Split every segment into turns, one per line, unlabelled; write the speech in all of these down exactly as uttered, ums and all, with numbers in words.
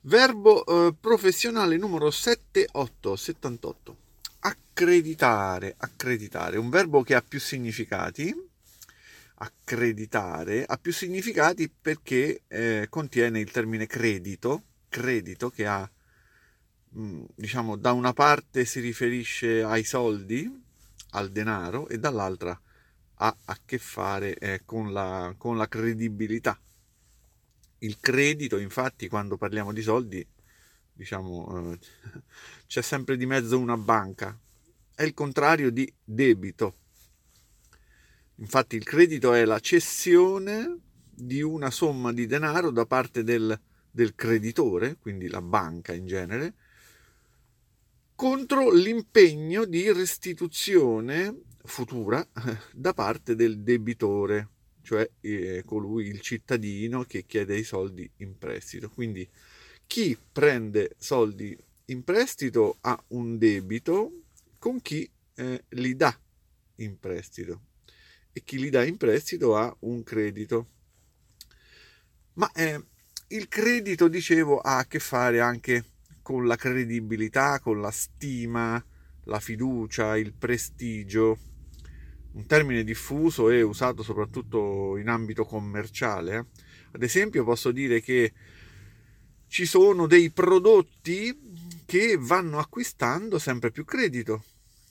Verbo eh, professionale numero settantaotto. Accreditare, accreditare, un verbo che ha più significati. Accreditare ha più significati perché eh, contiene il termine credito, credito che ha, mh, diciamo, da una parte si riferisce ai soldi, al denaro, e dall'altra ha a che fare eh, con la, con la credibilità. Il credito, infatti, quando parliamo di soldi, diciamo, eh, c'è sempre di mezzo una banca. È il contrario di debito. Infatti il credito è la cessione di una somma di denaro da parte del, del creditore, quindi la banca in genere, contro l'impegno di restituzione futura da parte del debitore, cioè eh, colui, il cittadino che chiede i soldi in prestito. Quindi chi prende soldi in prestito ha un debito con chi eh, li dà in prestito, e chi li dà in prestito ha un credito. Ma eh, il credito, dicevo, ha a che fare anche con la credibilità, con la stima, la fiducia, il prestigio. Un termine diffuso e usato soprattutto in ambito commerciale. eh. Ad esempio, posso dire che ci sono dei prodotti che vanno acquistando sempre più credito.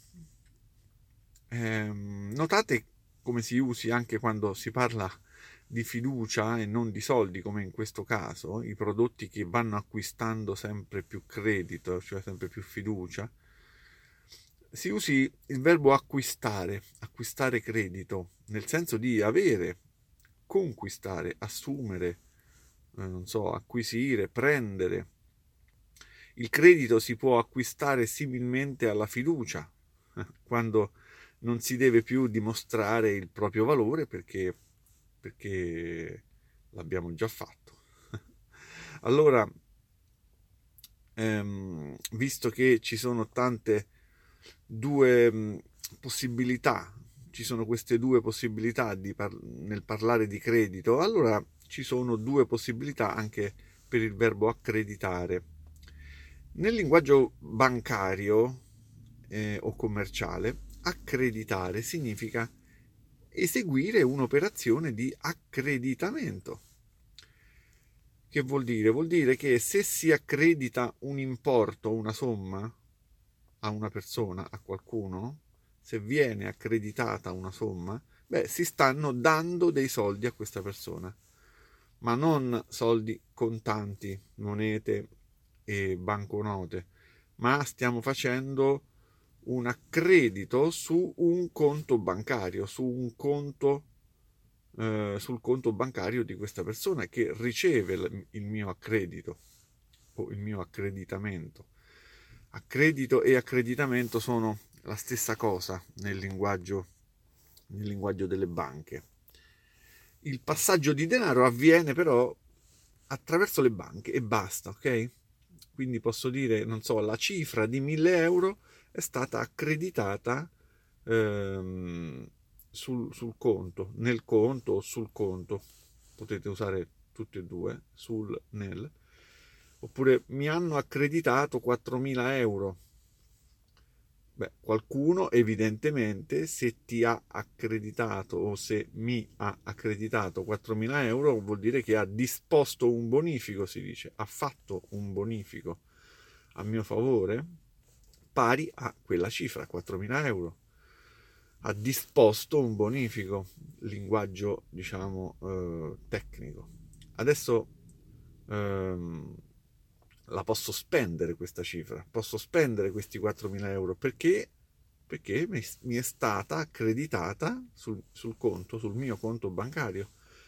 Eh, notate come si usi anche quando si parla di fiducia e non di soldi, come in questo caso, i prodotti che vanno acquistando sempre più credito, cioè sempre più fiducia. Si usi il verbo acquistare, acquistare credito, nel senso di avere, conquistare, assumere, eh, non so, acquisire, prendere. Il credito si può acquistare similmente alla fiducia, quando non si deve più dimostrare il proprio valore perché, perché l'abbiamo già fatto. Allora, ehm, visto che ci sono tante due mh, possibilità, ci sono queste due possibilità di par- nel parlare di credito, allora ci sono due possibilità anche per il verbo accreditare. Nel linguaggio bancario eh, o commerciale, accreditare significa eseguire un'operazione di accreditamento. Che vuol dire? Vuol dire che se si accredita un importo, una somma a una persona, a qualcuno, se viene accreditata una somma, beh, si stanno dando dei soldi a questa persona, ma non soldi contanti, monete e banconote, ma stiamo facendo un accredito su un conto bancario, su un conto eh, sul conto bancario di questa persona che riceve il mio accredito o il mio accreditamento. Accredito e accreditamento sono la stessa cosa nel linguaggio, nel linguaggio delle banche. Il passaggio di denaro avviene però attraverso le banche e basta, ok? Quindi posso dire, non so, la cifra di mille euro è stata accreditata ehm, sul, sul conto, nel conto o sul conto. Potete usare tutti e due, sul, nel. Oppure mi hanno accreditato quattromila euro. Beh, qualcuno evidentemente, se ti ha accreditato o se mi ha accreditato quattromila euro, vuol dire che ha disposto un bonifico, si dice, ha fatto un bonifico a mio favore pari a quella cifra, quattromila euro. Ha disposto un bonifico, linguaggio diciamo eh, tecnico. Adesso ehm, la posso spendere questa cifra, posso spendere questi quattromila euro perché, perché mi è stata accreditata sul, sul conto, sul mio conto bancario.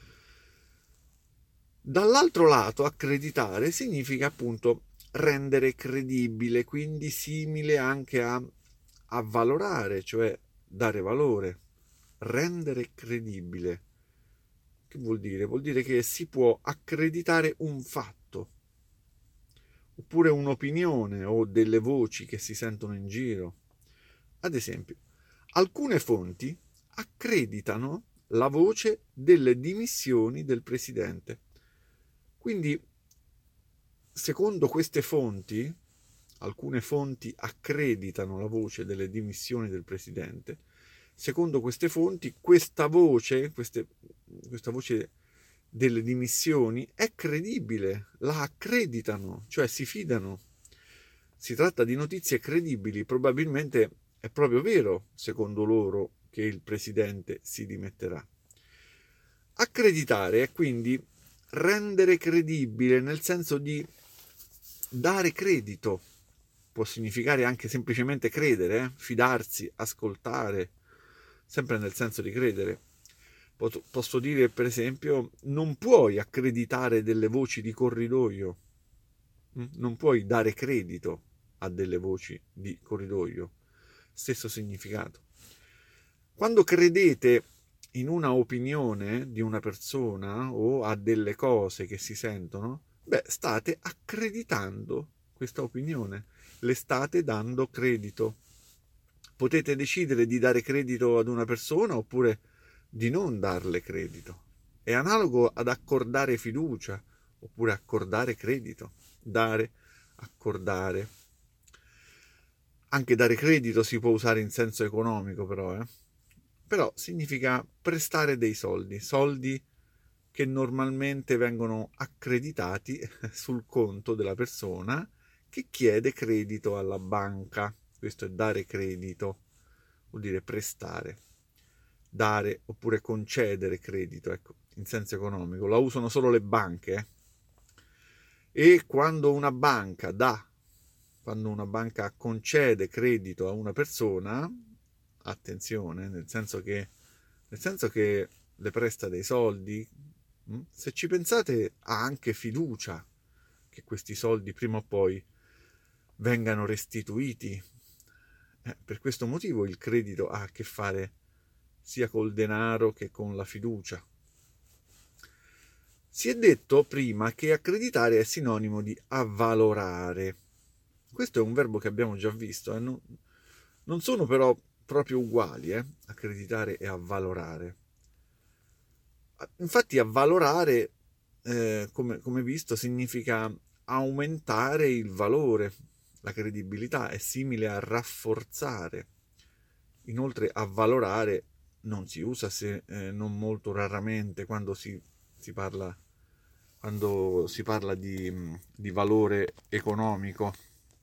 Dall'altro lato, accreditare significa appunto rendere credibile, quindi simile anche a avvalorare, cioè dare valore, rendere credibile. Che vuol dire? Vuol dire che si può accreditare un fatto, oppure un'opinione o delle voci che si sentono in giro. Ad esempio, alcune fonti accreditano la voce delle dimissioni del presidente. Quindi secondo queste fonti, alcune fonti accreditano la voce delle dimissioni del presidente. Secondo queste fonti, questa voce, queste, questa voce delle dimissioni è credibile, la accreditano, cioè si fidano. Si tratta di notizie credibili, probabilmente è proprio vero, secondo loro, che il presidente si dimetterà. Accreditare è quindi rendere credibile, nel senso di dare credito. Può significare anche semplicemente credere, eh? Fidarsi, ascoltare, sempre nel senso di credere. Posso dire, per esempio, non puoi accreditare delle voci di corridoio, non puoi dare credito a delle voci di corridoio, stesso significato. Quando credete in una opinione di una persona o a delle cose che si sentono, beh, state accreditando questa opinione, le state dando credito. Potete decidere di dare credito ad una persona oppure di non darle credito. È analogo ad accordare fiducia oppure accordare credito. Dare, accordare. Anche dare credito si può usare in senso economico, però, eh? Però significa prestare dei soldi, soldi che normalmente vengono accreditati sul conto della persona che chiede credito alla banca. Questo è dare credito, vuol dire prestare, dare oppure concedere credito, ecco, in senso economico. La usano solo le banche. Eh? E quando una banca dà, quando una banca concede credito a una persona, attenzione, nel senso che, nel senso che le presta dei soldi, se ci pensate ha anche fiducia che questi soldi prima o poi vengano restituiti. Eh, per questo motivo il credito ha a che fare sia col denaro che con la fiducia. Si è detto prima che accreditare è sinonimo di avvalorare. Questo è un verbo che abbiamo già visto, eh? non, non sono però proprio uguali, eh? Accreditare e avvalorare. Infatti avvalorare, eh, come, come visto, significa aumentare il valore. La credibilità è simile a rafforzare. Inoltre avvalorare non si usa se eh, non molto raramente quando si, si parla, quando si parla di, di valore economico.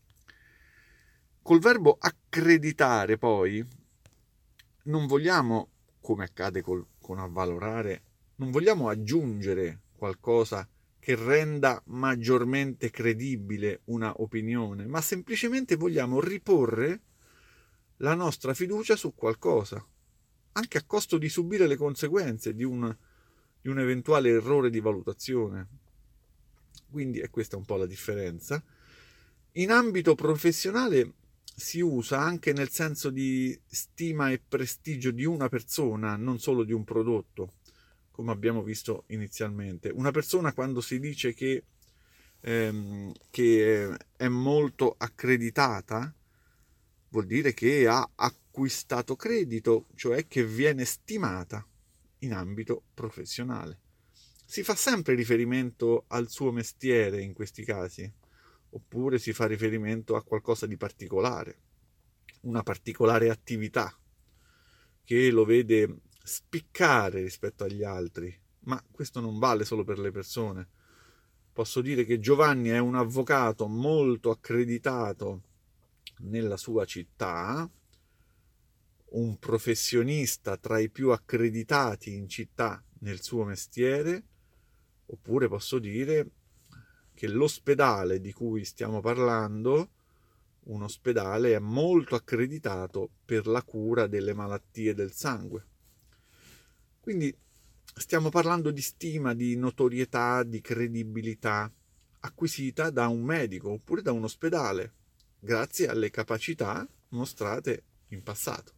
Col verbo accreditare poi non vogliamo, come accade col, con avvalorare, non vogliamo aggiungere qualcosa che renda maggiormente credibile una opinione, ma semplicemente vogliamo riporre la nostra fiducia su qualcosa, anche a costo di subire le conseguenze di un, di un eventuale errore di valutazione. Quindi è questa un po' la differenza. In ambito professionale si usa anche nel senso di stima e prestigio di una persona, non solo di un prodotto, come abbiamo visto inizialmente. Una persona, quando si dice che, ehm, che è molto accreditata, vuol dire che ha acquistato credito, cioè che viene stimata in ambito professionale. Si fa sempre riferimento al suo mestiere in questi casi, oppure si fa riferimento a qualcosa di particolare, una particolare attività che lo vede spiccare rispetto agli altri, ma questo non vale solo per le persone. Posso dire che Giovanni è un avvocato molto accreditato nella sua città, un professionista tra i più accreditati in città nel suo mestiere, oppure posso dire che l'ospedale di cui stiamo parlando, un ospedale è molto accreditato per la cura delle malattie del sangue. Quindi stiamo parlando di stima, di notorietà, di credibilità acquisita da un medico oppure da un ospedale, grazie alle capacità mostrate in passato.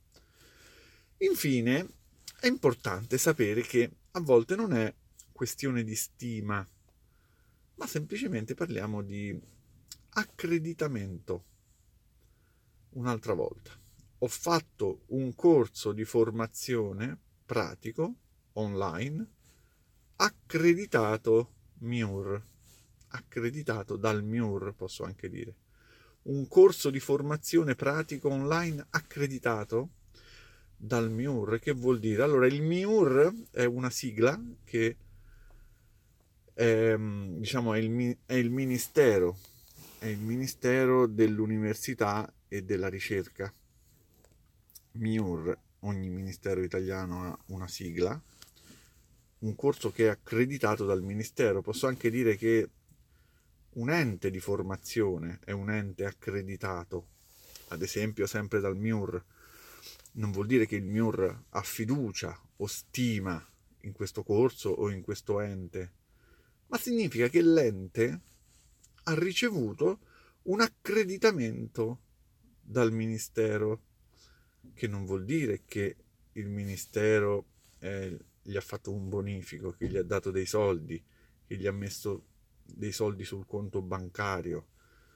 Infine, è importante sapere che a volte non è questione di stima, ma semplicemente parliamo di accreditamento. Un'altra volta, ho fatto un corso di formazione pratico online accreditato M I U R, accreditato dal M I U R, posso anche dire. Un corso di formazione pratico online accreditato dal M I U R. Che vuol dire? Allora, il M I U R è una sigla che è, diciamo, è il, è il ministero, è il Ministero dell'Università e della Ricerca. M I U R, ogni ministero italiano ha una sigla, un corso che è accreditato dal ministero. Posso anche dire che un ente di formazione è un ente accreditato, ad esempio sempre dal M I U R. Non vuol dire che il M I U R ha fiducia o stima in questo corso o in questo ente, ma significa che l'ente ha ricevuto un accreditamento dal ministero, che non vuol dire che il ministero eh, gli ha fatto un bonifico, che gli ha dato dei soldi, che gli ha messo dei soldi sul conto bancario.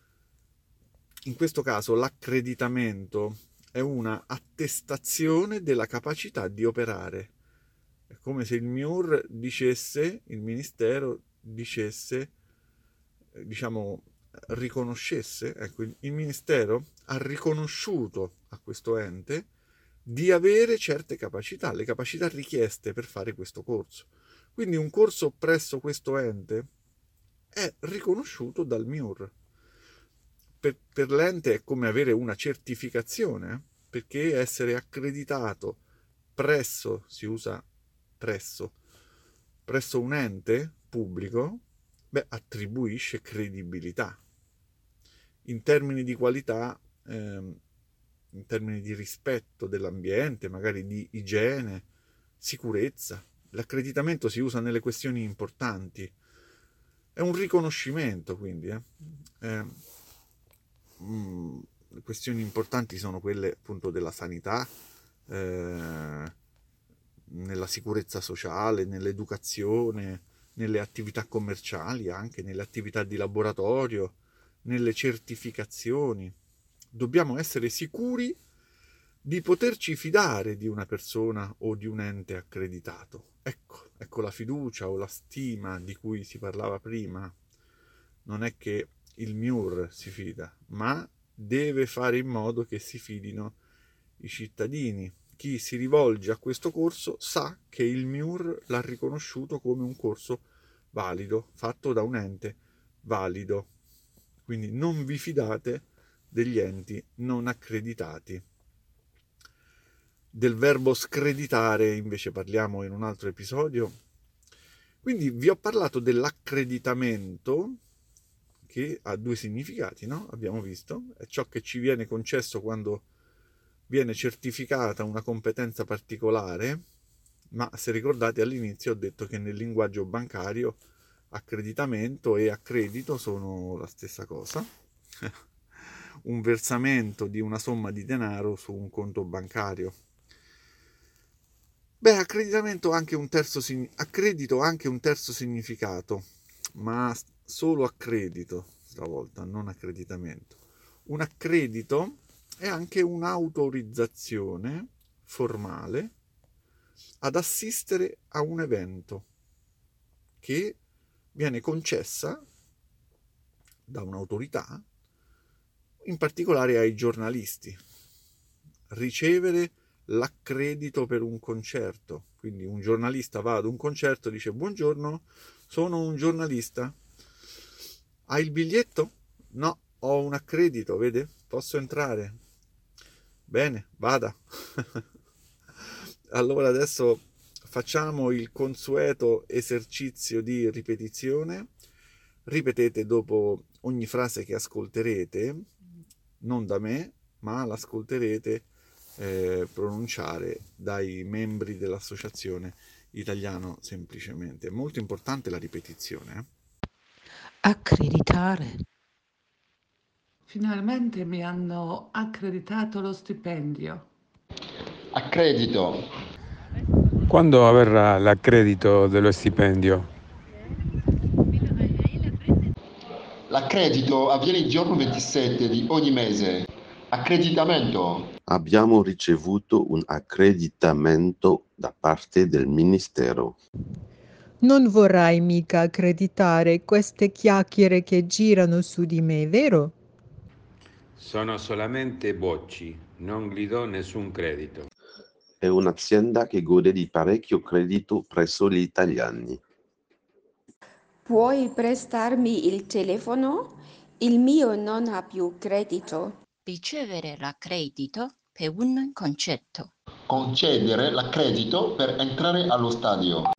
In questo caso l'accreditamento è una attestazione della capacità di operare. È come se il M I U R dicesse, il ministero dicesse, diciamo, riconoscesse, ecco, il ministero ha riconosciuto a questo ente di avere certe capacità, le capacità richieste per fare questo corso. Quindi un corso presso questo ente è riconosciuto dal M I U R. Per, per l'ente è come avere una certificazione, perché essere accreditato presso, si usa presso, presso un ente pubblico, beh, attribuisce credibilità. In termini di qualità, ehm, in termini di rispetto dell'ambiente, magari di igiene, sicurezza. L'accreditamento si usa nelle questioni importanti. È un riconoscimento, quindi. Eh. Eh, mh, le questioni importanti sono quelle appunto della sanità, eh, nella sicurezza sociale, nell'educazione, nelle attività commerciali, anche nelle attività di laboratorio, nelle certificazioni. Dobbiamo essere sicuri di poterci fidare di una persona o di un ente accreditato. Ecco, ecco la fiducia o la stima di cui si parlava prima. Non è che il M I U R si fida, ma deve fare in modo che si fidino i cittadini. Chi si rivolge a questo corso sa che il M I U R l'ha riconosciuto come un corso valido, fatto da un ente valido. Quindi non vi fidate degli enti non accreditati. Del verbo screditare invece parliamo in un altro episodio. Quindi vi ho parlato dell'accreditamento, che ha due significati, no? Abbiamo visto, è ciò che ci viene concesso quando viene certificata una competenza particolare, ma se ricordate all'inizio ho detto che nel linguaggio bancario accreditamento e accredito sono la stessa cosa. Un versamento di una somma di denaro su un conto bancario. Beh, accreditamento anche un terzo accredito anche un terzo significato, ma solo accredito stavolta, non accreditamento. Un accredito è anche un'autorizzazione formale ad assistere a un evento che viene concessa da un'autorità, in particolare ai giornalisti. Ricevere l'accredito per un concerto. Quindi un giornalista va ad un concerto e dice: buongiorno, sono un giornalista. Hai il biglietto? No, ho un accredito, vede? Posso entrare. Bene, vada. Allora adesso facciamo il consueto esercizio di ripetizione. Ripetete dopo ogni frase che ascolterete, non da me, ma l'ascolterete eh, pronunciare dai membri dell'Associazione Italiano Semplicemente. È molto importante la ripetizione. Eh?
Accreditare.
Finalmente mi hanno accreditato lo stipendio.
Accredito.
Quando avverrà l'accredito dello stipendio?
L'accredito avviene il giorno ventisette di ogni mese. Accreditamento.
Abbiamo ricevuto un accreditamento da parte del Ministero. Non vorrai mica accreditare queste chiacchiere che girano su di me, vero?
Sono solamente bocci, non gli do nessun credito.
È un'azienda che gode di parecchio credito presso gli italiani.
Puoi prestarmi il telefono? Il mio non ha più credito.
Ricevere l'accredito per un concetto.
Concedere l'accredito per entrare allo stadio.